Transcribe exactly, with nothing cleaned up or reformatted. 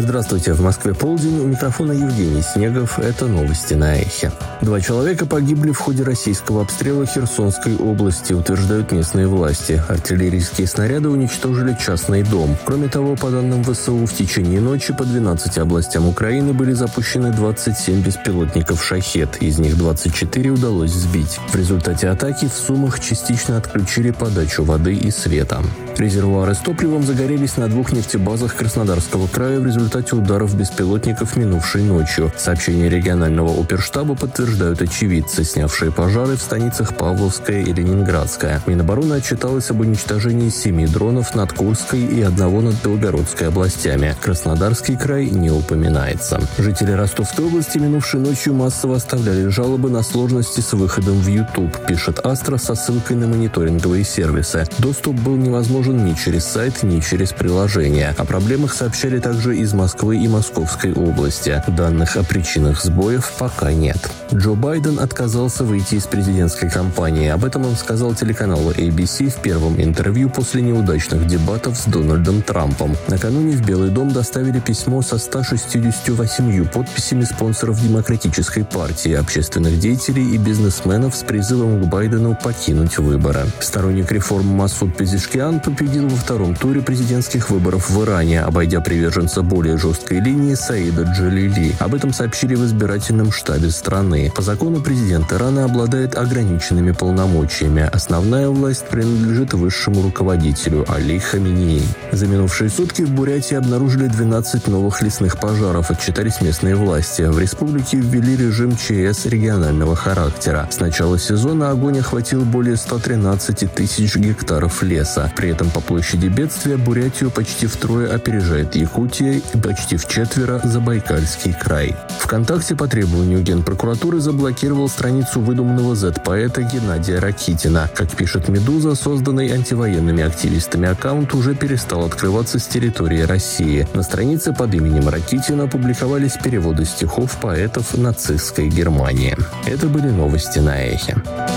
Здравствуйте, в Москве полдень, у микрофона Евгений Снегов, это новости на Эхе. Два человека погибли в ходе российского обстрела Херсонской области, утверждают местные власти. Артиллерийские снаряды уничтожили частный дом. Кроме того, по данным ВСУ, в течение ночи по двенадцати областям Украины были запущены двадцать семь беспилотников «Шахед», из них двадцать четыре удалось сбить. В результате атаки в Сумах частично отключили подачу воды и света. Резервуары с топливом загорелись на двух нефтебазах Краснодарского края в результате ударов беспилотников минувшей ночью. Сообщения регионального оперштаба подтверждают очевидцы, снявшие пожары в станицах Павловская и Ленинградская. Минобороны отчиталось об уничтожении семи дронов над Курской и одного над Белгородской областями. Краснодарский край не упоминается. Жители Ростовской области минувшей ночью массово оставляли жалобы на сложности с выходом в YouTube, пишет Астра со ссылкой на мониторинговые сервисы. Доступ был невозможен ни через сайт, ни через приложение. О проблемах сообщали также из Москвы и Московской области. Данных о причинах сбоев пока нет. Джо Байден отказался выйти из президентской кампании. Об этом он сказал телеканалу эй би си в первом интервью после неудачных дебатов с Дональдом Трампом. Накануне в Белый дом доставили письмо со ста шестьюдесятью восемью подписями спонсоров Демократической партии, общественных деятелей и бизнесменов с призывом к Байдену покинуть выборы. Сторонник реформ Масуд Пезешкиан победил во втором туре президентских выборов в Иране, обойдя приверженца более жесткой линии Саида Джалили. Об этом сообщили в избирательном штабе страны. По закону президент Ирана обладает ограниченными полномочиями. Основная власть принадлежит высшему руководителю Али Хаминеи. За минувшие сутки в Бурятии обнаружили двенадцать новых лесных пожаров, отчитались местные власти. В республике ввели режим ЧС регионального характера. С начала сезона огонь охватил более ста тринадцати тысяч гектаров леса. При этом по площади бедствия Бурятию почти втрое опережает Якутия и почти вчетверо Забайкальский край. ВКонтакте по требованию Генпрокуратуры заблокировал страницу выдуманного зет-поэта Геннадия Ракитина. Как пишет «Медуза», созданный антивоенными активистами аккаунт уже перестал открываться с территории России. На странице под именем Ракитина публиковались переводы стихов поэтов нацистской Германии. Это были новости на Эхе.